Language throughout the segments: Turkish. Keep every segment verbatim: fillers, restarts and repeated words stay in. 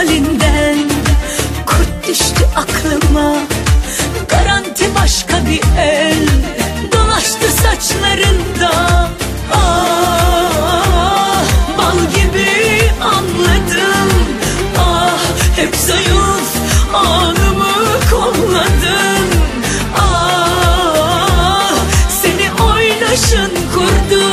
halinden. Kurt düştü aklıma, garanti başka bir el dolaştı saçlarında. Ah, bal gibi anladım. Ah, hep zayıf anımı kolladın. Ah, seni oynaşın kurdu.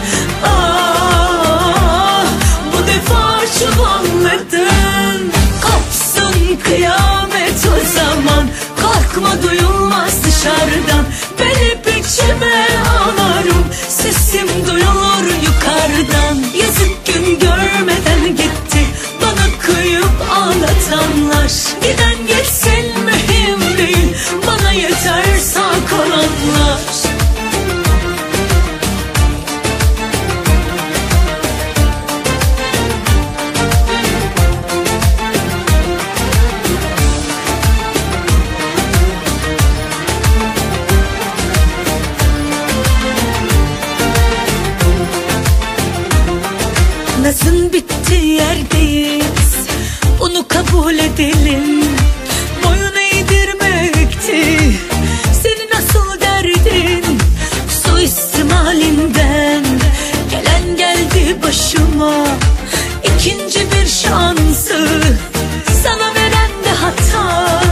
Ah, bu defa çuvalladın. Kopsun kıyamet o zaman, korkma duyulmaz dışarıdan. Ben hep içime ağlarım, sesim duyulur yukarıdan. Yazık gün görmeden gitti bana kıyıp ağlatanlar. Giden geçsin mühim değil, bana yeter sağ kalanlar. Nazın bittiği yerdeyiz, bunu kabul edelim. Boyun eğdirmekti senin asıl derdin. Suistimalinden gelen geldi başıma. İkinci bir şansı sana veren de hata.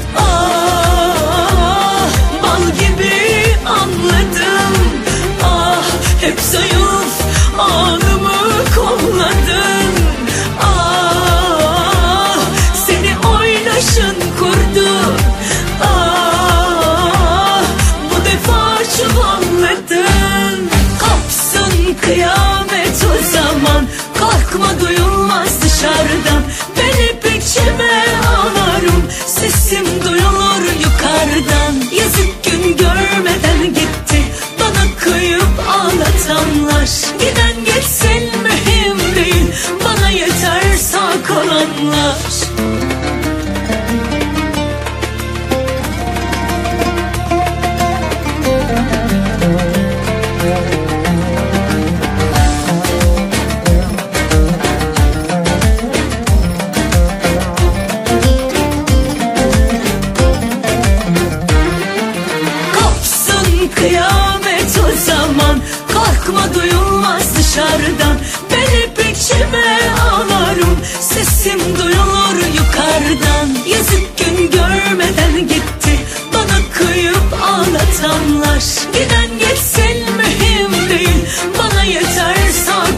Ah, bal gibi anladım. Ah, hep zayıf anımı kolladın. Ah, seni oynaşın kurdu. Ah, bu defa çuvalladın. Kopsun kıyamet o zaman, korkma duyulmaz dışarıdan. Ben hep içime ağlarım, sesim duyulur yukarıdan. Yazık gün görmeden gitti bana kıyıp ağlatanlar. Giden geçsin mühim değil, bana yeter sağ kalanlar. Kıyamet o zaman, korkma duyulmaz dışarıdan. Ben hep içime ağlarım, sesim duyulur yukarıdan. Yazık gün görmeden gitti bana kıyıp ağlatanlar. Giden geçsin mühim değil, bana yeter sağ